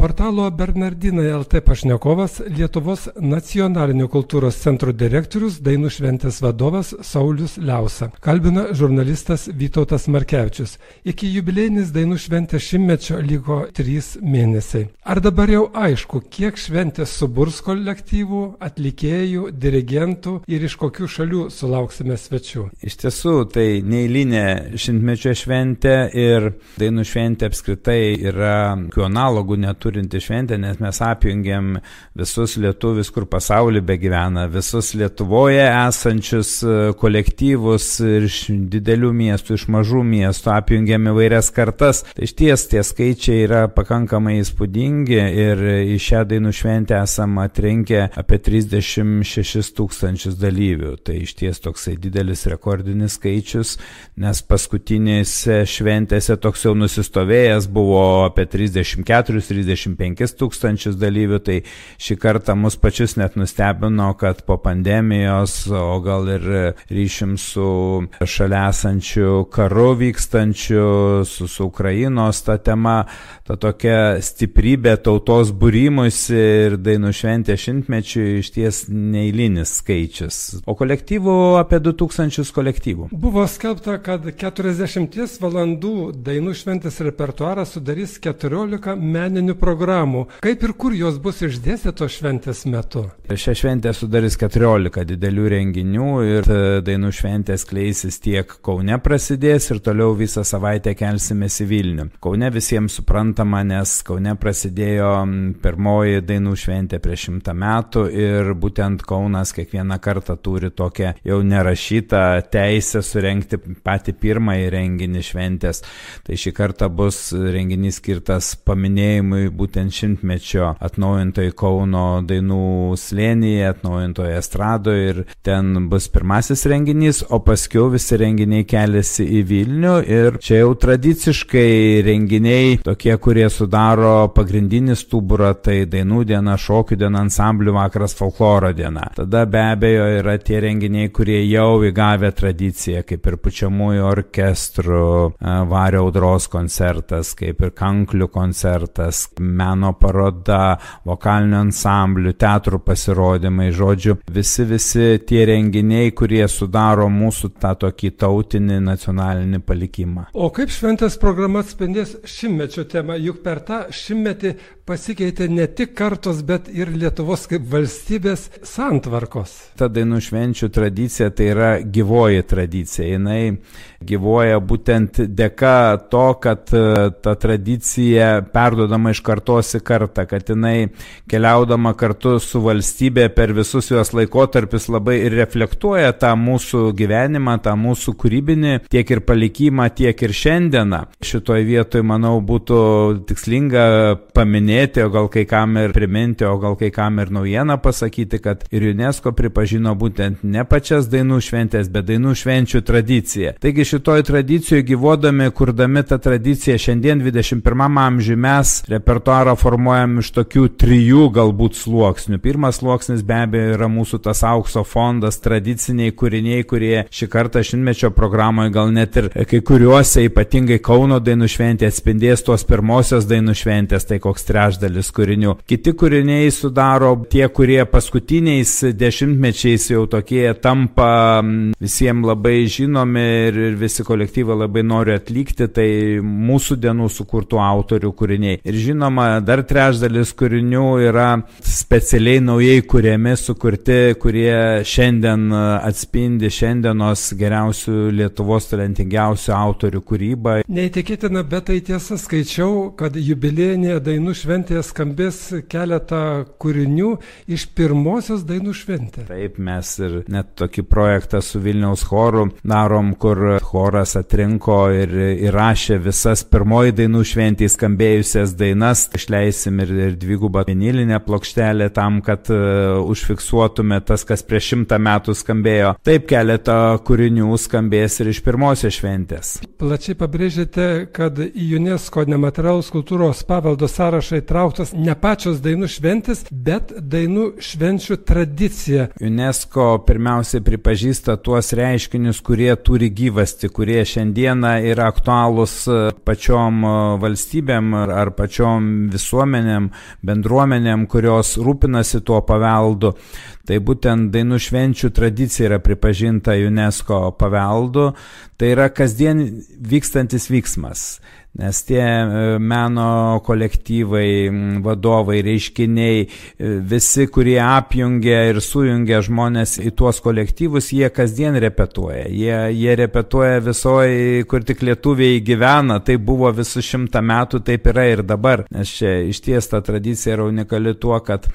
Portalo Bernardinai LT pašnekovas Lietuvos nacionalinio kultūros centro direktorius, Dainų šventės vadovas Saulius Liausa. Kalbina žurnalistas Vytautas Markevičius. Iki jubiliejinis Dainų šventės šimtmečio liko 3 mėnesiai. Ar dabar jau aišku, kiek šventės suburs kolektyvų, atlikėjų, dirigentų ir iš kokių šalių sulauksime svečių? Iš tiesų, tai neeilinė šimtmečio šventė ir Dainų šventė apskritai yra analogų neturinti šventė, nes mes apjungiam visus lietuvius, kur pasaulyje begyvena, visus Lietuvoje esančius kolektyvus ir iš didelių miestų, iš mažų miestų, apjungiam įvairias kartas. Tai išties tie skaičiai yra pakankamai įspūdingi ir į šią Dainų šventę esame atrinkę apie 36 000 dalyvių. Tai išties toksai didelis rekordinis skaičius, nes paskutinėse šventėse toks jau nusistovėjęs buvo apie 34-35 000 dalyvių, tai šį kartą mus pačius net nustebino, kad po pandemijos, o gal ir ryšim su šalia esančiu karu vykstančiu, su Ukrainos ta tema, ta tokia stiprybė tautos būrimuisi ir Dainų šventė šimtmečiui išties neeilinis skaičius. O kolektyvų apie 2000 kolektyvų. Buvo skelbta, kad 40 valandų Dainų šventės repertuarą sudarys 14 meninių programų. Kaip ir kur jos bus išdėstytos šventės metu? Šią šventę sudarys 14 didelių renginių ir Dainų šventės kleisis tiek Kaune prasidės ir toliau visą savaitę kelsimės į Vilnių. Kaune visiems suprantama, nes Kaune prasidėjo pirmoji Dainų šventė prieš 100 metų ir būtent Kaunas kiekvieną kartą turi tokią jau nerašytą teisę surengti patį pirmąjį renginį šventės. Tai šį kartą bus renginys skirtas paminėjimui būtent šimtmečio atnaujintoje Kauno dainų slėnyje, atnaujintoje estradoje ir ten bus pirmasis renginys, o paskiau visi renginiai keliasi į Vilnių ir čia jau tradiciškai renginiai tokie, kurie sudaro pagrindinį stuburą, tai dainų diena, šokių diena, ansamblių vakaras, folkloro diena. Tada be abejo yra tie renginiai, kurie jau įgavę tradiciją, kaip ir pučiamųjų orkestrų, vario audros koncertas, kaip ir kanklių koncertas, meno paroda, vokalinių ansamblių, teatrų pasirodymai, žodžiu, visi tie renginiai, kurie sudaro mūsų tą tokį tautinį nacionalinį palikimą. O kaip šventės programa atspindės šimtmečio temą, juk per tą šimtmetį pasikeitė ne tik kartos, bet ir Lietuvos kaip valstybės santvarkos. Ta Dainų švenčių tradicija tai yra gyvoji tradicija. Jinai gyvoja būtent dėka to, kad ta tradicija perduodama iš kartos į kartą, kad jinai keliaudama kartu su valstybė per visus jos laikotarpius labai ir reflektuoja tą mūsų gyvenimą, tą mūsų kūrybinį tiek ir palikimą, tiek ir šiandieną. Šitoj vietoj, manau, būtų tikslinga paminėti, o gal kai kam ir priminti, o gal kai kam ir naujieną pasakyti, kad ir UNESCO pripažino būtent ne pačias Dainų šventės, bet Dainų švenčių tradiciją. Taigi šitoj tradicijoje gyvodami, kurdami tą tradiciją šiandien 21 amžiuje mes repertuarą formuojam iš tokių 3 galbūt sluoksnių. Pirmas sluoksnis be abejo yra mūsų tas aukso fondas, tradiciniai kūriniai, kurie šį kartą šimtmečio programoje gal net ir kai kuriuose, ypatingai Kauno Dainų šventė, atspindės tos pirmosios Dainų šventės, tai koks 3/4 kūrinių. Kiti kūriniai sudaro tie, kurie paskutiniais dešimtmečiais jau tokie tampa visiems labai žinomi ir visi kolektyvai labai nori atlikti, tai mūsų dienų sukurtų autorių kūriniai. Ir žinoma, dar 3/4 kūrinių yra specialiai naujai kuriami, sukurti, kurie šiandien atspindi šiandienos geriausių Lietuvos talentingiausių autorių kūrybą. Neįtikėtina, bet tai tiesa, skaičiau, kad jubiliejinėje Dainų šventėje skambės keletą kūrinių iš pirmosios Dainų šventės. Taip, mes ir net tokį projektą su Vilniaus choru darom, kur choras atrinko ir įrašė visas pirmoji Dainų šventėje skambėjusias dainas. Išleisim ir dvigubą vinilinę plokštelę tam, kad užfiksuotume tas, kas prieš 100 metų skambėjo. Taip, keletą kūrinių skambės ir iš pirmosios šventės. Plačiai pabrėžėte, kad į UNESCO nematerialaus kultūros paveldo sąrašą įtrauktas ne pačios Dainų šventės, bet Dainų švenčių tradicija. UNESCO pirmiausiai pripažįsta tuos reiškinius, kurie turi gyvasti, kurie šiandieną yra aktualūs pačiom valstybėm ar pačiom visuomenėm, bendruomenėm, kurios rūpinasi tuo paveldu. Tai būtent dainų švenčių tradicija yra pripažinta UNESCO paveldu. Tai yra kasdien vykstantis vyksmas. Nes tie meno kolektyvai, vadovai, reiškiniai, visi, kurie apjungia ir sujungia žmonės į tuos kolektyvus, jie kasdien repetuoja. Jie repetuoja visoje, kur tik lietuviai gyvena, tai buvo visus 100 metų, taip yra ir dabar. Nes čia išties ta tradicija yra unikali tuo, kad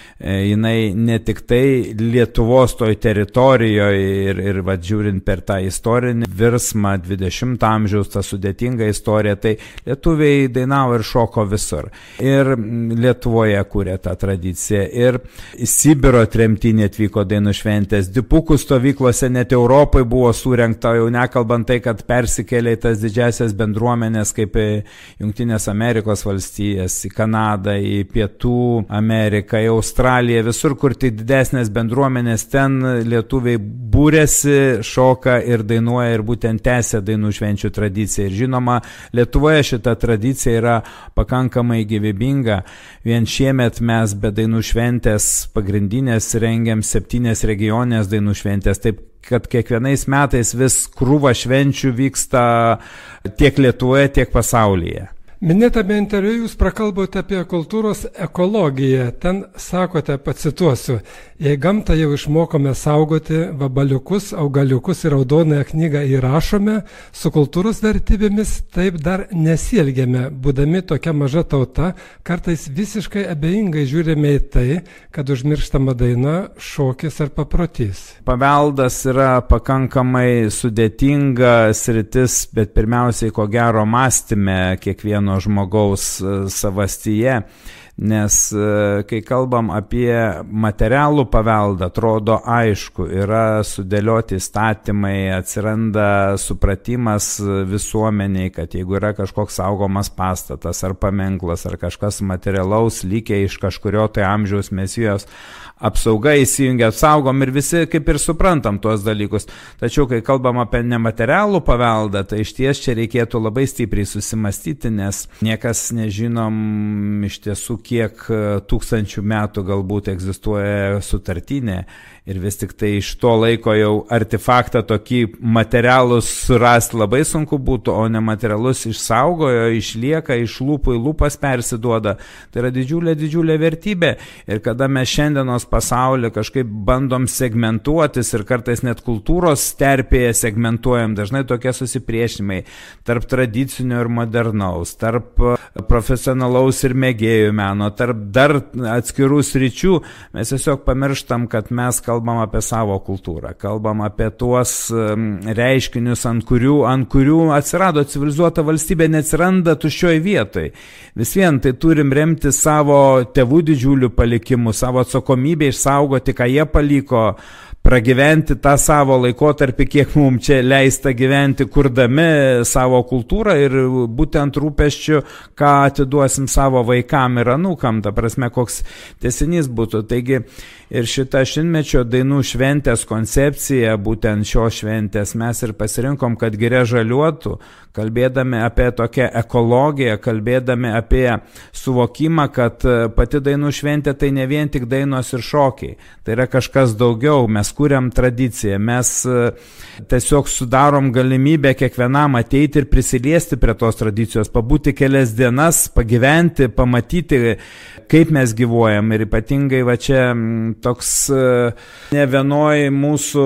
jinai ne tik tai Lietuvos toj teritorijoje ir va, žiūrint per tą istorinį virsmą 20 amžiaus, tą sudėtingą istoriją, tai lietuviai dainavo ir šoko visur. Ir Lietuvoje kūrė tą tradiciją. Ir į Sibiro tremtinį atvyko dainų šventės. Dipukų stovyklose net Europai buvo surengta, jau nekalbant tai, kad persikėlė į tas didžiasias bendruomenės kaip Jungtinės Amerikos valstijas, į Kanadą, į Pietų Ameriką, į Australiją. Visur, kur tai didesnės bendruomenės, ten lietuviai būrėsi, šoka ir dainuoja ir būtent tęsia dainų švenčių tradiciją. Ir žinoma, Lietuvoje šita tradicija yra pakankamai gyvybinga. Vien šiemet mes be dainų šventės pagrindinės rengiam 7 regioninės dainų šventės. Taip, kad kiekvienais metais vis krūva švenčių vyksta tiek Lietuvoje, tiek pasaulyje. Minėtame interviu jūs prakalbote apie kultūros ekologiją. Ten sakote, pacituosiu, jei gamtą jau išmokome saugoti, vabaliukus, augaliukus ir raudonąją knygą įrašome, su kultūros vertybėmis taip dar nesielgiame, būdami tokia maža tauta, kartais visiškai abejingai žiūrime į tai, kad užmirštama daina, šokis ar paprotys. Paveldas yra pakankamai sudėtinga sritis, bet pirmiausiai ko gero mąstyme kiekvieno žmogaus savastyje, nes kai kalbam apie materialų paveldą, atrodo aišku, yra sudėlioti įstatymai, atsiranda supratimas visuomeniai, kad jeigu yra kažkoks saugomas pastatas ar paminklas ar kažkas materialaus likę iš kažkurio tai amžiaus mesijos, apsauga įsijungia, apsaugom ir visi kaip ir suprantam tuos dalykus. Tačiau, kai kalbam apie nematerialų paveldą, tai iš ties čia reikėtų labai stipriai susimastyti, nes niekas nežinom iš tiesų, kiek tūkstančių metų galbūt egzistuoja sutartinė. Ir vis tik tai iš to laiko jau artefaktą tokį materialus surasti labai sunku būtų, o nematerialus išsaugojo, išlieka, iš lūpų į lūpas persiduoda. Tai yra didžiulė vertybė. Ir kada mes šiandienos pasaulį kažkaip bandom segmentuotis ir kartais net kultūros terpėje segmentuojam, dažnai tokie susipriešinimai tarp tradicinio ir modernaus, tarp profesionalaus ir mėgėjų meno, tarp dar atskirų sričių, mes tiesiog pamirštam, kad mes kalbam apie savo kultūrą, kalbam apie tuos reiškinius, ant kurių atsirado civilizuota valstybė, neatsiranda tuščioj vietoj. Vis vien tai turim remti savo tėvų didžiulių palikimų, savo atsakomybę išsaugoti, ką jie paliko, pragyventi tą savo laikotarpį, kiek mums čia leista gyventi, kurdami savo kultūrą ir būtent rūpesčiu, ką atiduosim savo vaikam ir anūkam, ta prasme, koks tęsinys būtų. Taigi ir šitą šimtmečio dainų šventės koncepciją, būtent šios šventės, mes ir pasirinkom, kad giria žaliuotų, kalbėdami apie tokią ekologiją, kalbėdami apie suvokimą, kad pati dainų šventė tai ne vien tik dainos ir šokiai, tai yra kažkas daugiau, mes kuriam tradiciją, mes tiesiog sudarom galimybę kiekvienam ateiti ir prisiliesti prie tos tradicijos, pabūti kelias dienas, pagyventi, pamatyti, kaip mes gyvuojam. Ir ypatingai va čia toks ne vienoj mūsų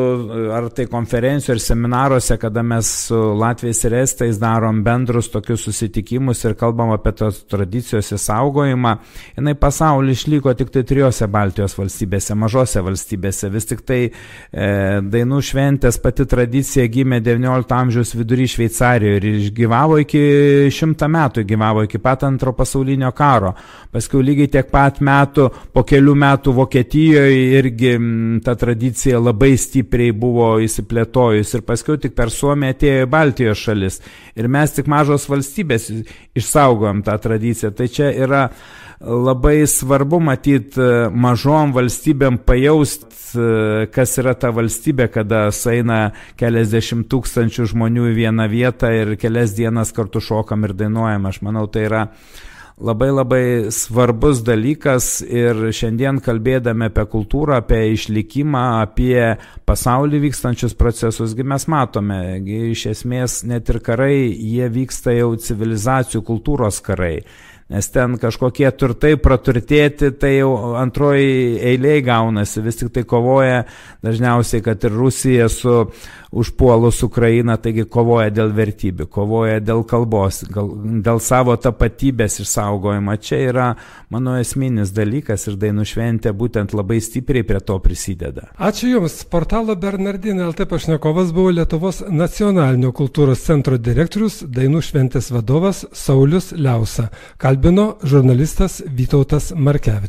ar tai konferencijų ir seminaruose, kada mes su Latviais ir Estais darom bendrus tokius susitikimus ir kalbam apie tos tradicijos įsaugojimą, jinai pasaulyje išliko tik tai 3 Baltijos valstybėse, mažose valstybėse. Vis tik tai dainų šventės pati tradicija gimė 19 amžiaus vidury Šveicarijoje ir išgyvavo iki 100 metų, gyvavo iki pat Antro pasaulinio karo. Paskui lygiai tiek pat metų, po kelių metų Vokietijoje irgi ta tradicija labai stipriai buvo įsiplėtojus ir paskui tik per Suomiją atėjo Baltijos šalis. Ir mes tik mažos valstybės išsaugojom tą tradiciją. Tai čia yra labai svarbu matyti mažom valstybėm pajaust, kas yra ta valstybė, kada sueina keliasdešimt tūkstančių žmonių į vieną vietą ir kelias dienas kartu šokam ir dainuojam. Aš manau, tai yra labai svarbus dalykas ir šiandien kalbėdami apie kultūrą, apie išlikimą, apie pasaulį vykstančius procesus, mes matome, iš esmės net ir karai, jie vyksta jau civilizacijų kultūros karai. Nes ten kažkokie turtai praturtėti, tai jau antroji eilė gaunasi, vis tik tai kovoja dažniausiai, kad ir Rusija užpuolus Ukrainą, taigi kovoja dėl vertybių, kovoja dėl kalbos, dėl savo tapatybės išsaugojimo. Čia yra mano esminis dalykas ir Dainų šventė būtent labai stipriai prie to prisideda. Ačiū Jums. Portalo Bernardinai LT pašnekovas buvo Lietuvos nacionalinio kultūros centro direktorius, Dainų šventės vadovas Saulius Liausa. Kalbino žurnalistas Vytautas Markevičius.